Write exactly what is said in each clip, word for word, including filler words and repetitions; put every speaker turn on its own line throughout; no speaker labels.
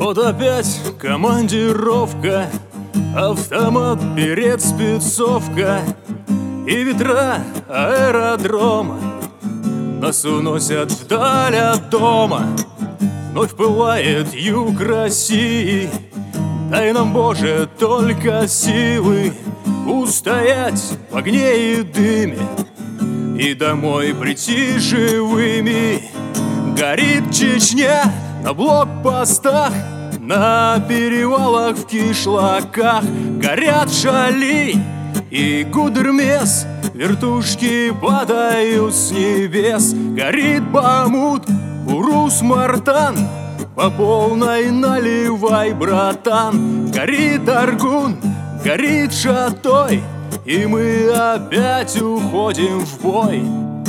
Вот опять командировка, автомат, берет, спецовка, и ветра аэродрома нас уносят вдаль от дома. Вновь пылает юг России, дай нам, Боже, только силы устоять в огне и дыме и домой прийти живыми. Горит Чечня на блокпостах, на перевалах, в кишлаках. Горят Шали и Гудермес, вертушки падают с небес. Горит Бахмут, Урус-Мартан, по полной наливай, братан. Горит Аргун, горит Шатой, и мы опять уходим в бой.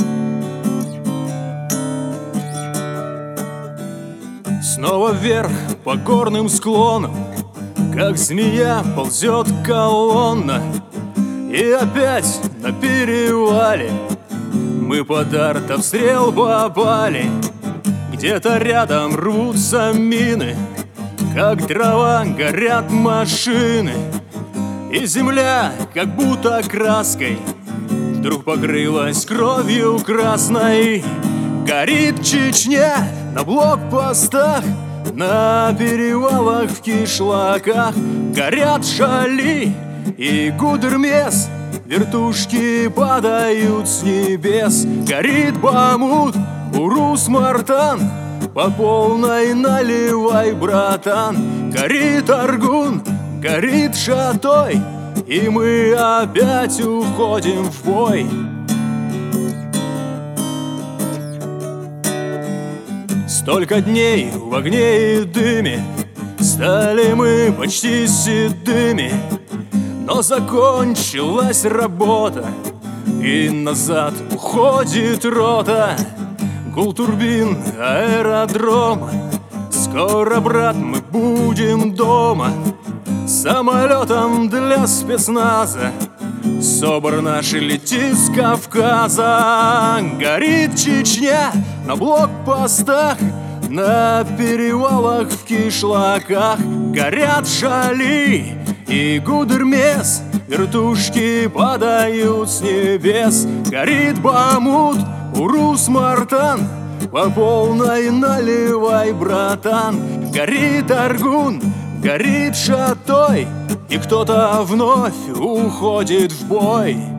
Снова вверх по горным склонам, как змея ползет колонна. И опять на перевале мы под артобстрел попали. Где-то рядом рвутся мины, как дрова горят машины. И земля, как будто краской, вдруг покрылась кровью красной. Горит Чечня на блокпостах, на перевалах, в кишлаках. Горят Шали и Гудермес, вертушки падают с небес. Горит Бахмут, Урус-Мартан, по полной наливай, братан. Горит Аргун, горит Шатой, и мы опять уходим в бой. Столько дней в огне и дыме, стали мы почти седыми. Но закончилась работа, и назад уходит рота. Гул турбин аэродрома, скоро, брат, мы будем дома. Самолетом для спецназа СОБР наш летит с Кавказа. Горит Чечня на блокпостах, на перевалах, в кишлаках. Горят Шали и Гудермес, вертушки падают с небес. Горит Бахмут, Урус-Мартан, по полной наливай, братан. Горит Аргун, горит Шатой, и кто-то вновь уходит в бой.